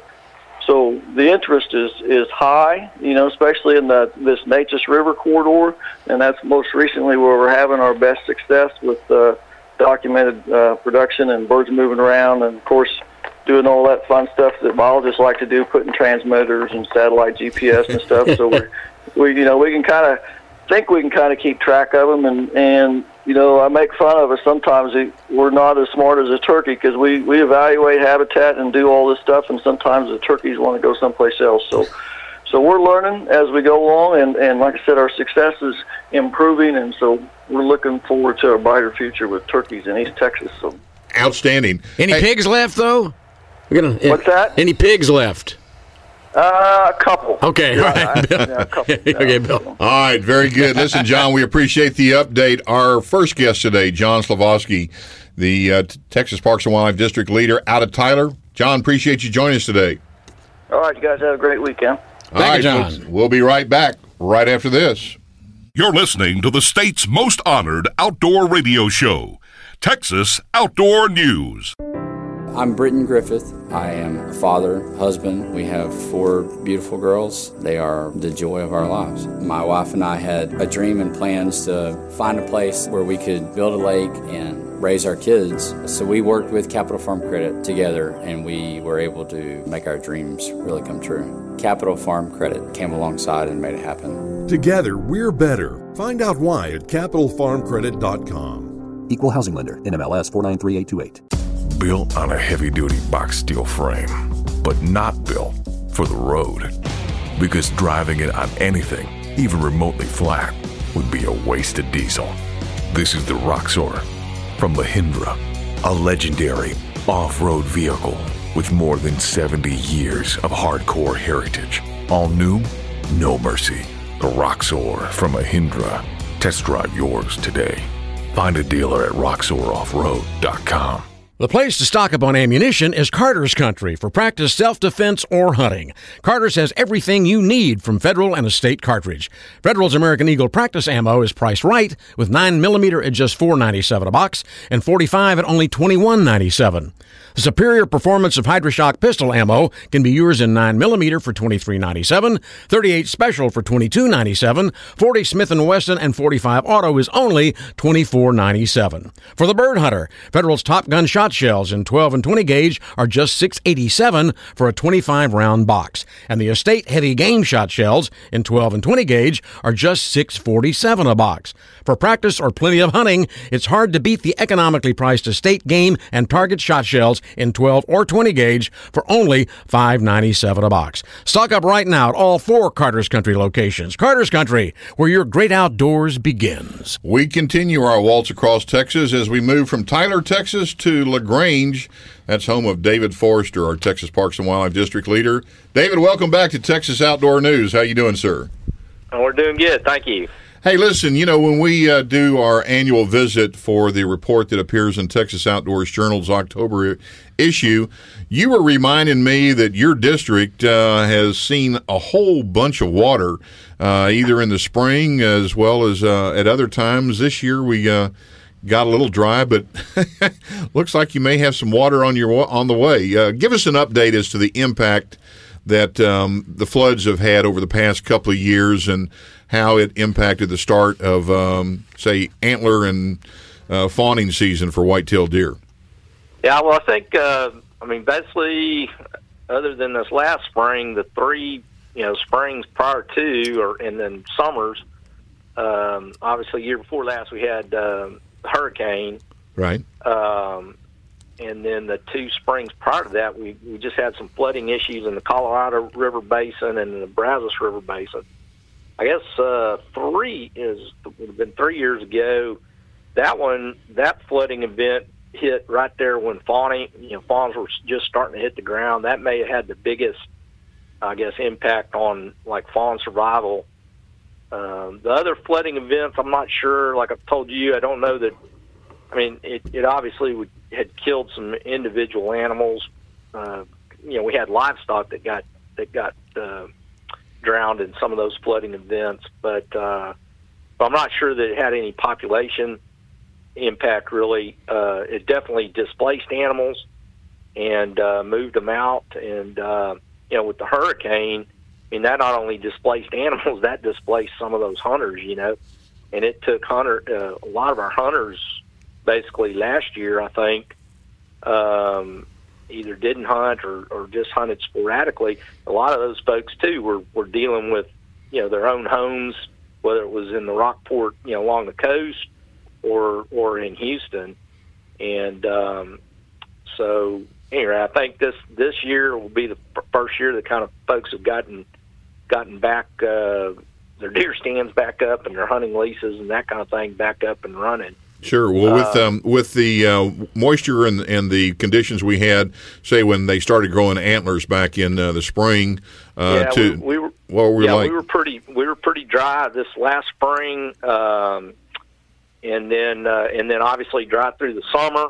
so the interest is, is high, you know, especially in the, this Neches River corridor, and that's most recently where we're having our best success with uh, documented uh, production and birds moving around, and, of course, doing all that fun stuff that biologists like to do, putting transmitters and satellite G P S and stuff. So we're, we, you know, we can kind of think we can kind of keep track of them. And, and you know, I make fun of us sometimes. We're not as smart as a turkey because we, we evaluate habitat and do all this stuff, and sometimes the turkeys want to go someplace else. So, so we're learning as we go along, and, and like I said, our success is improving, and so we're looking forward to a brighter future with turkeys in East Texas. So outstanding. Any hey, pigs left though? We're gonna, What's that? Any pigs left? Uh, a couple. Okay, yeah, all right. I, yeah, a couple. Okay, yeah, Bill. so. All right, very good. Listen, John, we appreciate the update. Our first guest today, John Slavoski, the uh, Texas Parks and Wildlife District leader out of Tyler. John, appreciate you joining us today. All right, you guys have a great weekend. All Thank right, you, John. folks, we'll be right back right after this. You're listening to the state's most honored outdoor radio show, Texas Outdoor News. I'm Britton Griffith. I am a father, husband. We have four beautiful girls. They are the joy of our lives. My wife and I had a dream and plans to find a place where we could build a lake and raise our kids. So we worked with Capital Farm Credit together, and we were able to make our dreams really come true. Capital Farm Credit came alongside and made it happen. Together, we're better. Find out why at capital farm credit dot com. Equal housing lender, N M L S four nine three eight two eight. Built on a heavy-duty box steel frame, but not built for the road. Because driving it on anything, even remotely flat, would be a waste of diesel. This is the Roxor from Mahindra, a legendary off-road vehicle with more than seventy years of hardcore heritage. All new, no mercy. The Roxor from Mahindra. Test drive yours today. Find a dealer at roxor off road dot com. The place to stock up on ammunition is Carter's Country for practice, self-defense, or hunting. Carter's has everything you need from Federal and Estate cartridge. Federal's American Eagle practice ammo is priced right, with nine millimeter at just four ninety-seven a box and forty-five at only twenty-one ninety-seven. The superior performance of HydroShock pistol ammo can be yours in nine millimeter for twenty-three ninety-seven, thirty-eight Special for twenty-two ninety-seven, forty Smith and Wesson, and forty-five Auto is only twenty-four ninety-seven. For the bird hunter, Federal's Top Gun shot shells in twelve and twenty gauge are just six eighty-seven for a twenty-five round box, and the Estate heavy game shot shells in twelve and twenty gauge are just six forty-seven a box. For practice or plenty of hunting, it's hard to beat the economically priced Estate game and Target shot shells in twelve or twenty gauge for only five ninety-seven a box. Stock up right now at all four Carter's Country locations. Carter's Country, where your great outdoors begins. We continue our waltz across Texas as we move from Tyler, Texas to LaGrange. That's home of David Forrester, our Texas Parks and Wildlife District leader. David, welcome back to Texas Outdoor News. How you doing, sir? We're doing good. Thank you. Hey, listen, you know, when we uh, do our annual visit for the report that appears in Texas Outdoors Journal's October issue, you were reminding me that your district uh, has seen a whole bunch of water, uh, either in the spring as well as uh, at other times. This year we uh, got a little dry, but looks like you may have some water on your on the way. Uh, give us an update as to the impact that um, the floods have had over the past couple of years and how it impacted the start of, um, say, antler and uh, fawning season for white-tailed deer. Yeah, well, I think, uh, I mean, basically, other than this last spring, the three, you know, springs prior to, or and then summers, um, obviously, year before last, we had um, hurricane. Right. Um, and then the two springs prior to that, we, we just had some flooding issues in the Colorado River Basin and the Brazos River Basin. I guess uh, three is would have been three years ago. That one, that flooding event hit right there when fawning, you know, fawns were just starting to hit the ground. That may have had the biggest, I guess, impact on like fawn survival. Um, the other flooding events, I'm not sure. Like I've told you, I don't know that. I mean, it, it obviously would, had killed some individual animals. Uh, you know, we had livestock that got that got. Uh, drowned in some of those flooding events, but uh, I'm not sure that it had any population impact, really. Uh, it definitely displaced animals and uh, moved them out. And, uh, you know, with the hurricane, I mean, that not only displaced animals, that displaced some of those hunters, you know. And it took hunter uh, a lot of our hunters, basically last year, I think, um, either didn't hunt or, or just hunted sporadically. A lot of those folks, too, were, were dealing with, you know, their own homes, whether it was in the Rockport, you know, along the coast or or in Houston. And um, so, anyway, I think this, this year will be the first year that kind of folks have gotten gotten back uh, their deer stands back up and their hunting leases and that kind of thing back up and running. Sure. Well, with Uh, um, with the uh, moisture and and the conditions we had, say when they started growing antlers back in uh, the spring, uh, yeah, to we, we were. what were we yeah, like? we were pretty. We were pretty dry this last spring, um, and then uh, and then obviously dry through the summer.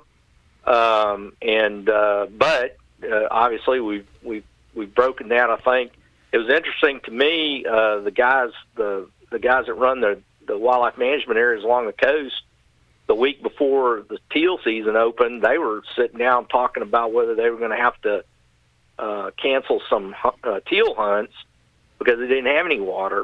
Um, and uh, but uh, obviously we've we've we've broken that. I think it was interesting to me. Uh, the guys the the guys that run the the wildlife management areas along the coast. The week before the teal season opened, they were sitting down talking about whether they were going to have to uh, cancel some uh, teal hunts because they didn't have any water.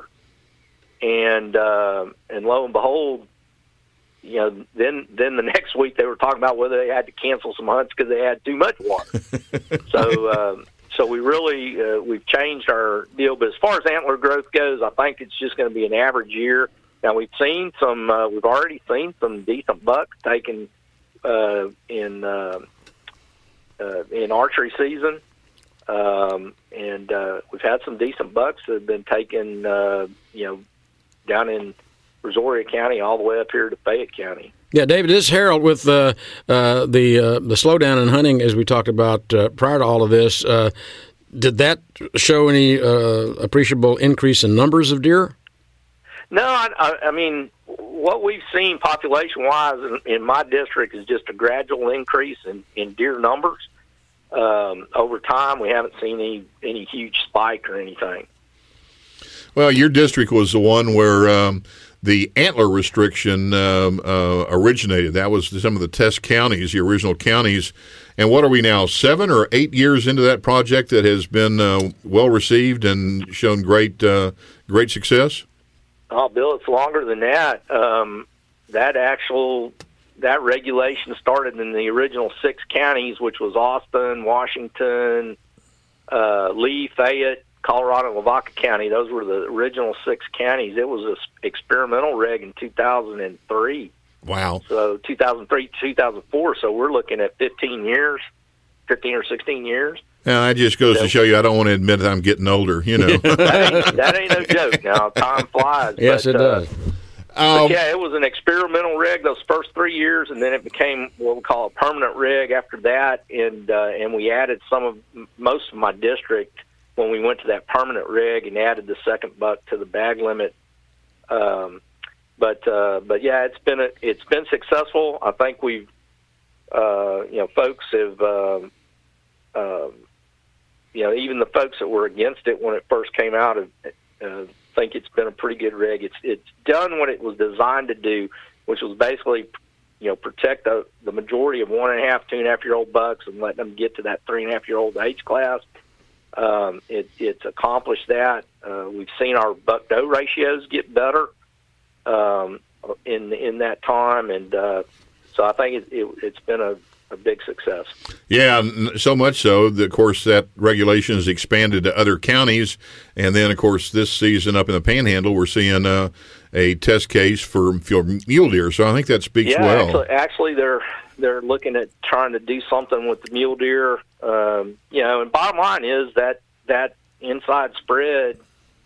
And uh, and lo and behold, you know, then then the next week they were talking about whether they had to cancel some hunts because they had too much water. so uh, so we really uh, we've changed our deal. But as far as antler growth goes, I think it's just going to be an average year. Now we've seen some. Uh, we've already seen some decent bucks taken uh, in uh, uh, in archery season, um, and uh, we've had some decent bucks that have been taken. Uh, you know, down in Brazoria County, all the way up here to Fayette County. Yeah, David, this is Harold with uh, uh, the uh, the slowdown in hunting, as we talked about uh, prior to all of this. Uh, did that show any uh, appreciable increase in numbers of deer? No, I, I, I mean, what we've seen population-wise in, in my district is just a gradual increase in, in deer numbers. Um, over time, we haven't seen any, any huge spike or anything. Well, your district was the one where um, the antler restriction um, uh, originated. That was some of the test counties, the original counties. And what are we now, seven or eight years into that project that has been uh, well-received and shown great uh, great success? Oh, Bill, it's longer than that. Um, that actual that regulation started in the original six counties, which was Austin, Washington, uh, Lee, Fayette, Colorado, and Lavaca County. Those were the original six counties. It was an experimental reg in two thousand three. Wow. So two thousand three, two thousand four. So we're looking at fifteen years, fifteen or sixteen years. Now, that just goes to show you I don't want to admit that I'm getting older, you know. that, ain't, that ain't no joke now. Time flies. Yes, but, it does. Uh, Um, yeah, it was an experimental rig those first three years, and then it became what we call a permanent rig after that, and uh, and we added some of most of my district when we went to that permanent rig and added the second buck to the bag limit. Um, but uh, but yeah, it's been a, it's been successful. I think we've uh, you know folks have um, uh, you know even the folks that were against it when it first came out have, uh, think it's been a pretty good rig. It's it's done what it was designed to do, which was basically you know protect the the majority of one and a half, two and a half year old bucks and let them get to that three and a half year old age class. Um, it, it's accomplished that. Uh, we've seen our buck doe ratios get better um, in in that time, and uh, so I think it, it, it's been a, a big success. Yeah, so much so that, of course, that regulation has expanded to other counties, and then, of course, this season up in the Panhandle, we're seeing uh, a test case for, for mule deer. So I think that speaks yeah, well. Actually, actually, they're they're looking at trying to do something with the mule deer. Um, you know, and bottom line is that that inside spread,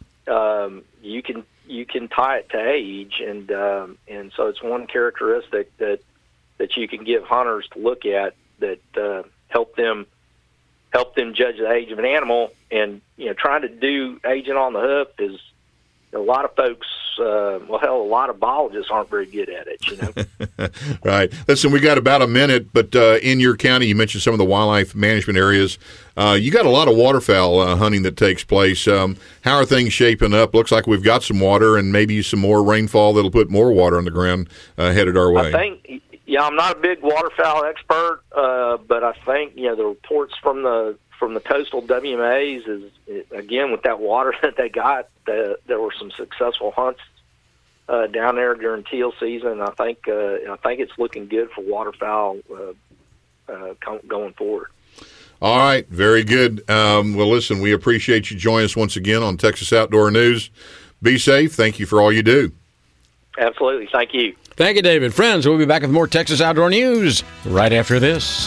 um, you can you can tie it to age, and um, and so it's one characteristic that that you can give hunters to look at that uh, help them help them judge the age of an animal. And you know, trying to do aging on the hoof is a lot of folks. Uh, well, hell, a lot of biologists aren't very good at it. You know. Right. Listen, we got about a minute, but uh, in your county, you mentioned some of the wildlife management areas. Uh, you got a lot of waterfowl uh, hunting that takes place. Um, how are things shaping up? Looks like we've got some water and maybe some more rainfall that'll put more water on the ground uh, headed our way. I think, yeah, I'm not a big waterfowl expert, uh, but I think, you know, the reports from the from the coastal W M As is, again, with that water that they got, the, there were some successful hunts uh, down there during teal season. I think uh, I think it's looking good for waterfowl uh, uh, going forward. All right, very good. Um, well, listen, we appreciate you joining us once again on Texas Outdoor News. Be safe. Thank you for all you do. Absolutely. Thank you. Thank you, David. Friends, we'll be back with more Texas Outdoor News right after this.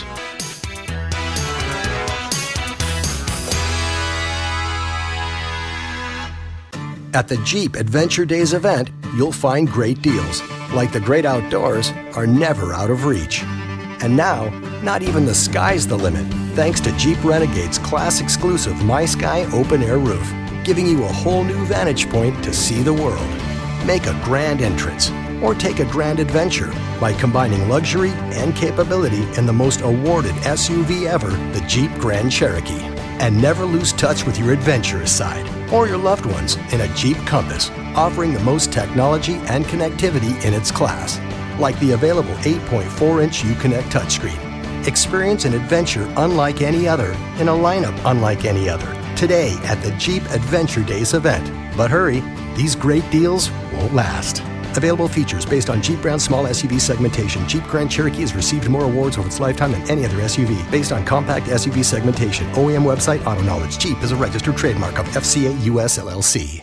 At the Jeep Adventure Days event, you'll find great deals, like the great outdoors are never out of reach. And now, not even the sky's the limit, thanks to Jeep Renegade's class-exclusive My Sky open-air roof, giving you a whole new vantage point to see the world. Make a grand entrance, or take a grand adventure by combining luxury and capability in the most awarded S U V ever, the Jeep Grand Cherokee. And never lose touch with your adventurous side, or your loved ones, in a Jeep Compass, offering the most technology and connectivity in its class, like the available eight point four inch Uconnect touchscreen. Experience an adventure unlike any other in a lineup unlike any other today at the Jeep Adventure Days event. But hurry, these great deals won't last. Available features based on Jeep brand small S U V segmentation. Jeep Grand Cherokee has received more awards over its lifetime than any other S U V. Based on compact S U V segmentation. O E M website, Auto Knowledge. Jeep is a registered trademark of F C A U S L L C.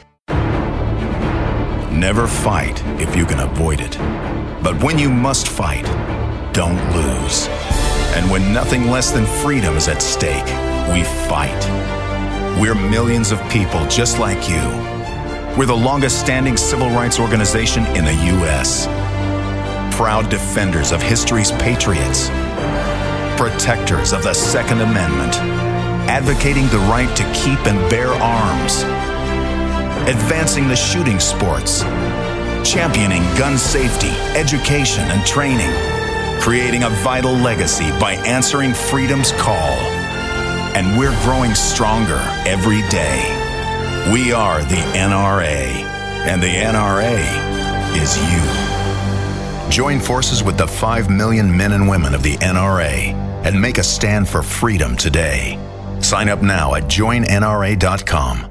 Never fight if you can avoid it. But when you must fight, don't lose. And when nothing less than freedom is at stake, we fight. We're millions of people just like you. We're the longest-standing civil rights organization in the U S Proud defenders of history's patriots. Protectors of the Second Amendment. Advocating the right to keep and bear arms. Advancing the shooting sports. Championing gun safety, education, and training. Creating a vital legacy by answering freedom's call. And we're growing stronger every day. We are the N R A, and the N R A is you. Join forces with the five million men and women of the N R A and make a stand for freedom today. Sign up now at join N R A dot com.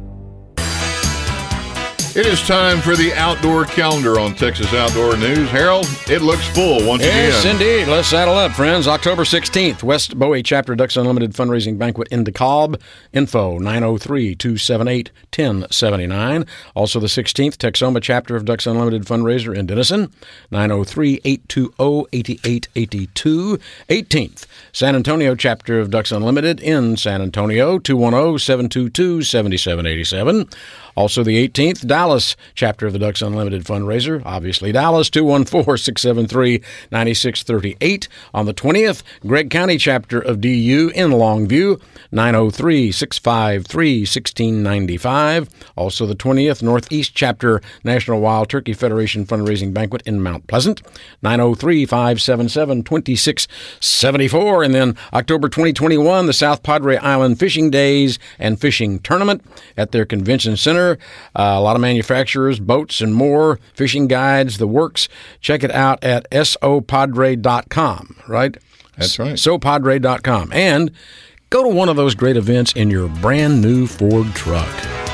It is time for the outdoor calendar on Texas Outdoor News. Harold, it looks full once yes, again. Yes, indeed. Let's saddle up, friends. October sixteenth, West Bowie Chapter Ducks Unlimited Fundraising Banquet in DeKalb. Info, nine oh three, two seven eight, one oh seven nine. Also the sixteenth, Texoma Chapter of Ducks Unlimited Fundraiser in Denison, nine oh three, eight two oh, eight eight eight two. eighteenth, San Antonio Chapter of Ducks Unlimited in San Antonio, two one zero, seven two two, seven seven eight seven. Also the eighteenth, Dallas Chapter of the Ducks Unlimited Fundraiser, obviously Dallas, two one four, six seven three, nine six three eight. On the twentieth, Gregg County Chapter of D U in Longview, nine oh three, six five three, one six nine five. Also the twentieth, Northeast Chapter National Wild Turkey Federation Fundraising Banquet in Mount Pleasant, nine oh three, five seven seven, two six seven four. And then October twenty twenty-one, the South Padre Island Fishing Days and Fishing Tournament at their convention center. Uh, a lot of manufacturers, boats, and more, fishing guides, the works. Check it out at so padre dot com, right? That's right. so padre dot com. And go to one of those great events in your brand new Ford truck.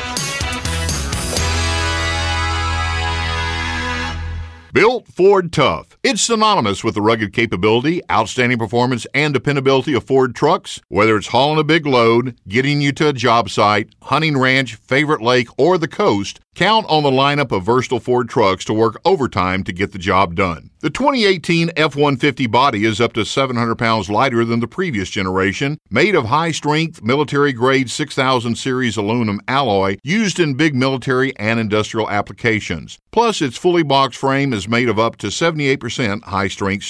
Built Ford Tough. It's synonymous with the rugged capability, outstanding performance, and dependability of Ford trucks. Whether it's hauling a big load, getting you to a job site, hunting ranch, favorite lake, or the coast, count on the lineup of versatile Ford trucks to work overtime to get the job done. The twenty eighteen F one fifty body is up to seven hundred pounds lighter than the previous generation, made of high-strength, military-grade six thousand series aluminum alloy used in big military and industrial applications. Plus, its fully boxed frame is made of up to seventy-eight percent high-strength steel.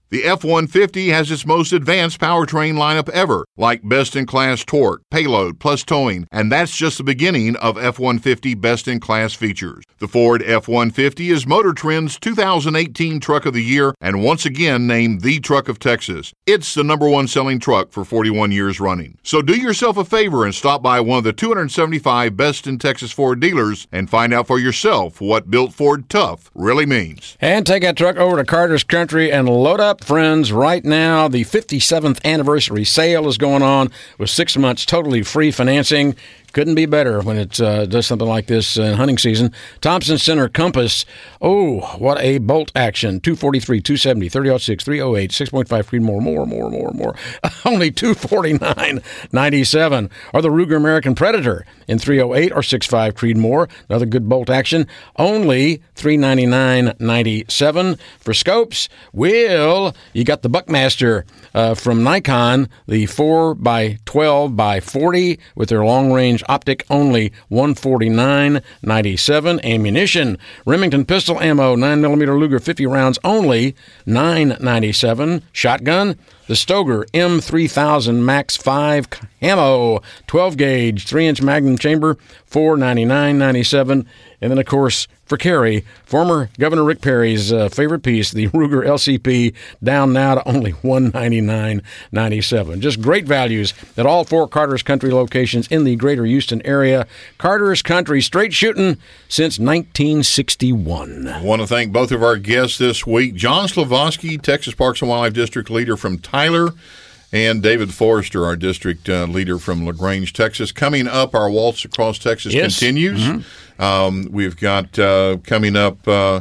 The F one fifty has its most advanced powertrain lineup ever, like best-in-class torque, payload, plus towing, and that's just the beginning of F one fifty best-in-class features. The Ford F one fifty is Motor Trend's two thousand eighteen Truck of the Year and once again named the Truck of Texas. It's the number one selling truck for forty-one years running. So do yourself a favor and stop by one of the two hundred seventy-five best in Texas Ford dealers and find out for yourself what built Ford tough really means. And take that truck over to Carter's Country and load up, friends. Right now, the fifty-seventh anniversary sale is going on with six months totally free financing. Couldn't be better when it uh, does something like this in hunting season. Thompson Center Compass. Oh, what a bolt action. two forty-three, two seventy, thirty oh six, three oh eight, six point five Creedmoor, more, more, more, more. Only two forty-nine ninety-seven. Or the Ruger American Predator in three oh eight or six five Creedmoor. Another good bolt action. Only three ninety-nine ninety-seven. For scopes, well, you got the Buckmaster uh, from Nikon, the four by twelve by forty with their long-range optic, only one forty-nine ninety-seven. Ammunition, Remington pistol ammo, nine millimeter Luger fifty rounds, only nine ninety-seven. Shotgun, the Stoeger M three thousand Max five Camo, twelve gauge, three inch Magnum chamber, four ninety-nine ninety-seven. And then, of course, for carry, former Governor Rick Perry's uh, favorite piece, the Ruger L C P, down now to only one ninety-nine ninety-seven. Just great values at all four Carter's Country locations in the greater Houston area. Carter's Country, straight shooting since nineteen sixty-one. I want to thank both of our guests this week, John Slavosky, Texas Parks and Wildlife District Leader from Tyler, and David Forrester, our district uh, leader from LaGrange, Texas. Coming up, our Waltz Across Texas yes. continues. Mm-hmm. Um, we've got uh, coming up uh,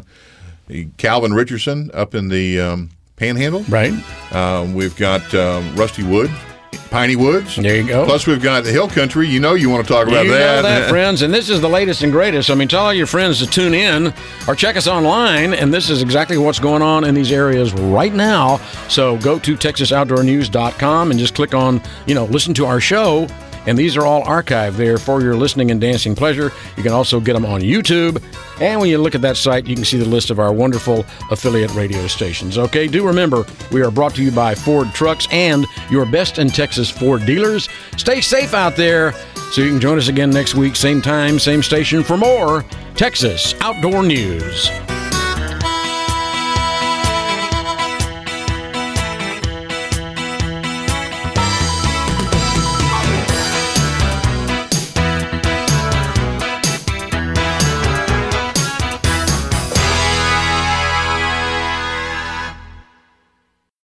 Calvin Richardson up in the um, Panhandle. Right. Um, we've got um, Rusty Wood, Piney Woods. There you go. Plus, we've got the Hill Country. You know you want to talk about you that. You know that, friends. And this is the latest and greatest. I mean, tell all your friends to tune in or check us online. And this is exactly what's going on in these areas right now. So go to texas outdoor news dot com and just click on, you know, listen to our show. And these are all archived there for your listening and dancing pleasure. You can also get them on YouTube. And when you look at that site, you can see the list of our wonderful affiliate radio stations. Okay, do remember, we are brought to you by Ford Trucks and your best in Texas Ford dealers. Stay safe out there so you can join us again next week, same time, same station for more Texas Outdoor News.